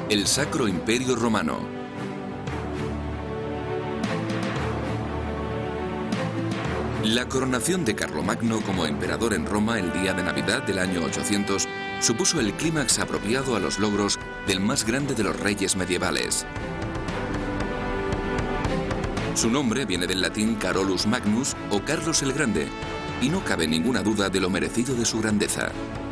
El Sacro Imperio Romano. La coronación de Carlomagno como emperador en Roma el día de Navidad del año 800 supuso el clímax apropiado a los logros del más grande de los reyes medievales. Su nombre viene del latín Carolus Magnus o Carlos el Grande, y no cabe ninguna duda de lo merecido de su grandeza.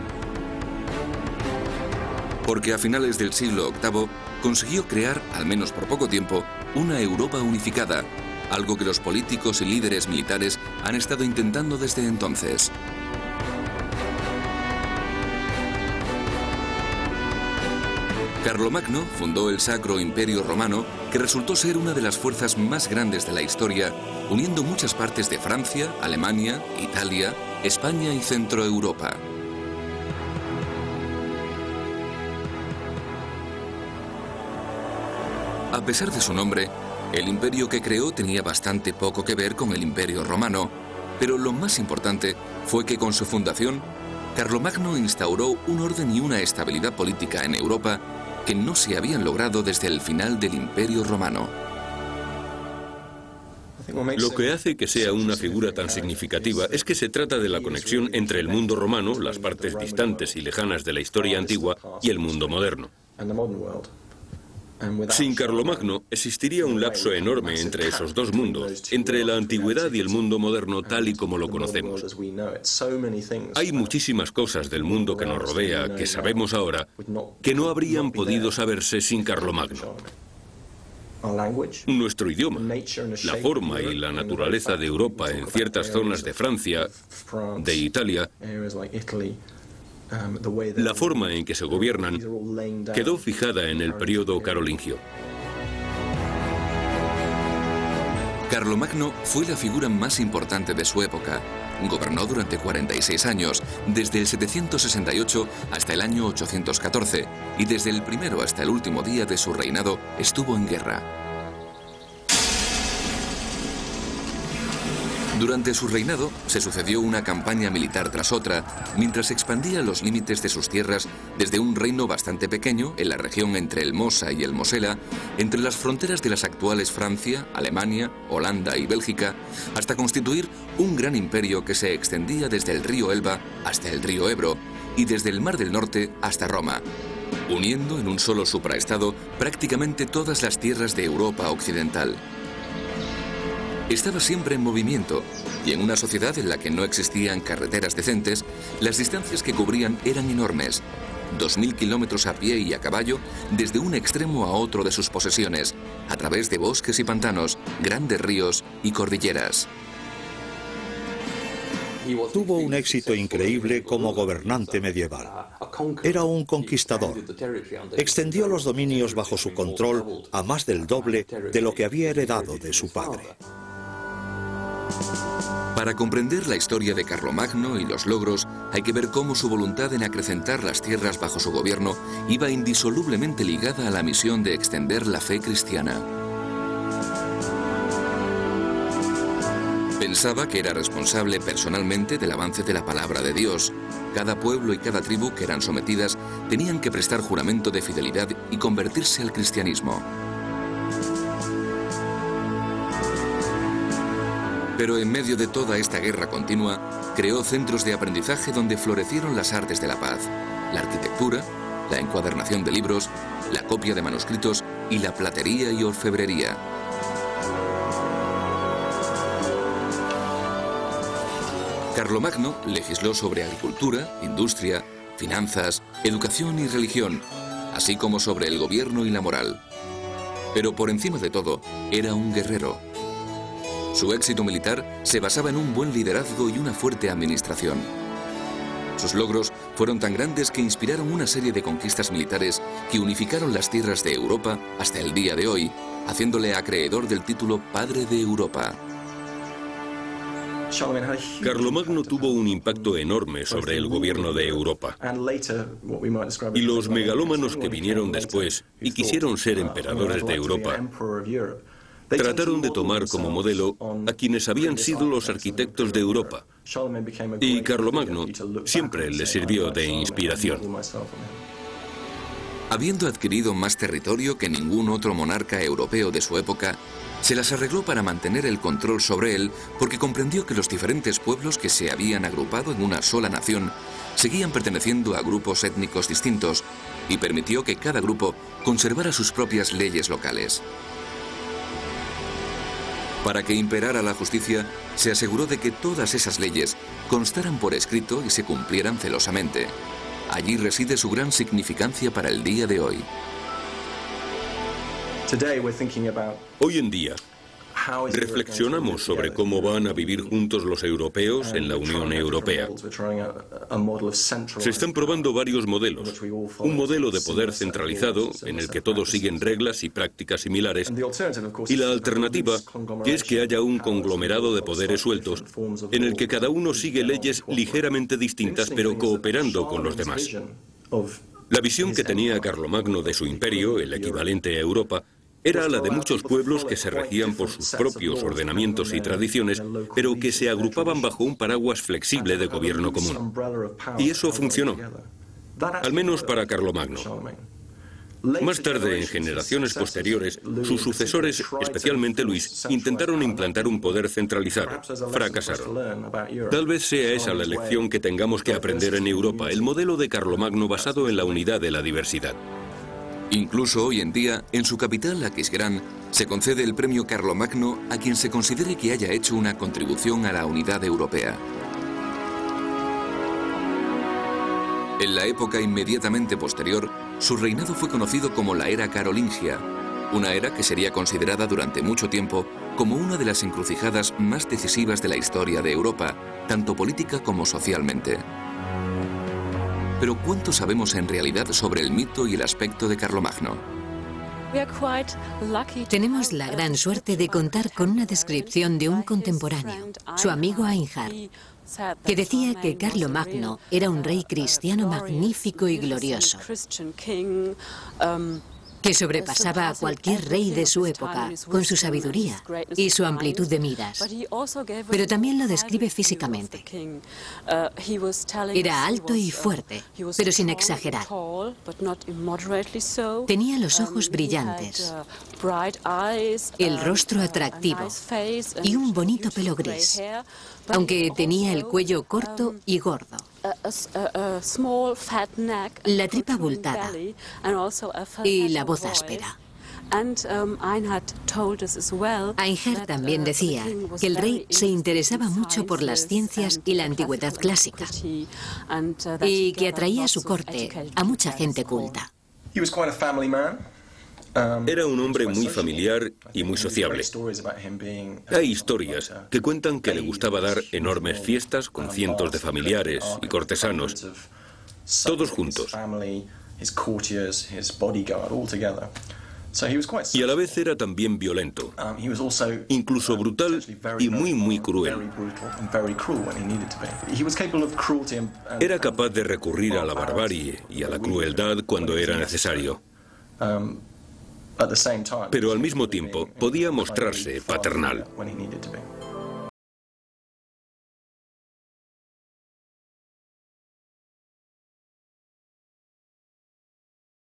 Porque a finales del siglo VIII consiguió crear, al menos por poco tiempo, una Europa unificada, algo que los políticos y líderes militares han estado intentando desde entonces. Carlomagno fundó el Sacro Imperio Romano, que resultó ser una de las fuerzas más grandes de la historia, uniendo muchas partes de Francia, Alemania, Italia, España y Centroeuropa. A pesar de su nombre, el imperio que creó tenía bastante poco que ver con el Imperio Romano, pero lo más importante fue que con su fundación, Carlomagno instauró un orden y una estabilidad política en Europa que no se habían logrado desde el final del Imperio Romano. Lo que hace que sea una figura tan significativa es que se trata de la conexión entre el mundo romano, las partes distantes y lejanas de la historia antigua, y el mundo moderno. Sin Carlomagno existiría un lapso enorme entre esos dos mundos, entre la antigüedad y el mundo moderno tal y como lo conocemos. Hay muchísimas cosas del mundo que nos rodea, que sabemos ahora, que no habrían podido saberse sin Carlomagno. Nuestro idioma, la forma y la naturaleza de Europa en ciertas zonas de Francia, de Italia, la forma en que se gobiernan quedó fijada en el periodo carolingio. Carlomagno fue la figura más importante de su época. Gobernó durante 46 años, desde el 768 hasta el año 814, y desde el primero hasta el último día de su reinado estuvo en guerra. Durante su reinado se sucedió una campaña militar tras otra, mientras expandía los límites de sus tierras desde un reino bastante pequeño en la región entre el Mosa y el Mosela, entre las fronteras de las actuales Francia, Alemania, Holanda y Bélgica, hasta constituir un gran imperio que se extendía desde el río Elba hasta el río Ebro y desde el Mar del Norte hasta Roma, uniendo en un solo supraestado prácticamente todas las tierras de Europa occidental. Estaba siempre en movimiento, y en una sociedad en la que no existían carreteras decentes, las distancias que cubrían eran enormes. 2000 kilómetros a pie y a caballo desde un extremo a otro de sus posesiones, a través de bosques y pantanos, grandes ríos y cordilleras. Tuvo un éxito increíble como gobernante medieval. Era un conquistador. Extendió los dominios bajo su control a más del doble de lo que había heredado de su padre. Para comprender la historia de Carlomagno y los logros, hay que ver cómo su voluntad en acrecentar las tierras bajo su gobierno iba indisolublemente ligada a la misión de extender la fe cristiana. Pensaba que era responsable personalmente del avance de la palabra de Dios. Cada pueblo y cada tribu que eran sometidas tenían que prestar juramento de fidelidad y convertirse al cristianismo. Pero en medio de toda esta guerra continua, creó centros de aprendizaje donde florecieron las artes de la paz, la arquitectura, la encuadernación de libros, la copia de manuscritos y la platería y orfebrería. Carlomagno legisló sobre agricultura, industria, finanzas, educación y religión, así como sobre el gobierno y la moral. Pero por encima de todo, era un guerrero. Su éxito militar se basaba en un buen liderazgo y una fuerte administración. Sus logros fueron tan grandes que inspiraron una serie de conquistas militares que unificaron las tierras de Europa hasta el día de hoy, haciéndole acreedor del título Padre de Europa. Carlomagno tuvo un impacto enorme sobre el gobierno de Europa. Y los megalómanos que vinieron después y quisieron ser emperadores de Europa trataron de tomar como modelo a quienes habían sido los arquitectos de Europa. Y Carlomagno siempre le sirvió de inspiración. Habiendo adquirido más territorio que ningún otro monarca europeo de su época, se las arregló para mantener el control sobre él porque comprendió que los diferentes pueblos que se habían agrupado en una sola nación seguían perteneciendo a grupos étnicos distintos y permitió que cada grupo conservara sus propias leyes locales. Para que imperara la justicia, se aseguró de que todas esas leyes constaran por escrito y se cumplieran celosamente. Allí reside su gran significancia para el día de hoy. Hoy en día, reflexionamos sobre cómo van a vivir juntos los europeos en la Unión Europea. Se están probando varios modelos. Un modelo de poder centralizado, en el que todos siguen reglas y prácticas similares, y la alternativa, que es que haya un conglomerado de poderes sueltos, en el que cada uno sigue leyes ligeramente distintas, pero cooperando con los demás. La visión que tenía Carlomagno de su imperio, el equivalente a Europa, era la de muchos pueblos que se regían por sus propios ordenamientos y tradiciones, pero que se agrupaban bajo un paraguas flexible de gobierno común. Y eso funcionó, al menos para Carlomagno. Más tarde, en generaciones posteriores, sus sucesores, especialmente Luis, intentaron implantar un poder centralizado. Fracasaron. Tal vez sea esa la lección que tengamos que aprender en Europa, el modelo de Carlomagno basado en la unidad de la diversidad. Incluso hoy en día, en su capital, Aquisgrán, se concede el premio Carlomagno a quien se considere que haya hecho una contribución a la unidad europea. En la época inmediatamente posterior, su reinado fue conocido como la era carolingia, una era que sería considerada durante mucho tiempo como una de las encrucijadas más decisivas de la historia de Europa, tanto política como socialmente. Pero ¿cuánto sabemos en realidad sobre el mito y el aspecto de Carlomagno? Tenemos la gran suerte de contar con una descripción de un contemporáneo, su amigo Einhard, que decía que Carlomagno era un rey cristiano magnífico y glorioso, que sobrepasaba a cualquier rey de su época con su sabiduría y su amplitud de miras. Pero también lo describe físicamente. Era alto y fuerte, pero sin exagerar. Tenía los ojos brillantes, el rostro atractivo y un bonito pelo gris, aunque tenía el cuello corto y gordo, la tripa abultada y la voz áspera. Einhard también decía que el rey se interesaba mucho por las ciencias y la antigüedad clásica y que atraía a su corte a mucha gente culta. Era un hombre muy familiar y muy sociable. Hay historias que cuentan que le gustaba dar enormes fiestas con cientos de familiares y cortesanos, todos juntos. Y a la vez era también violento, incluso brutal y muy cruel. Era capaz de recurrir a la barbarie y a la crueldad cuando era necesario. Pero al mismo tiempo podía mostrarse paternal.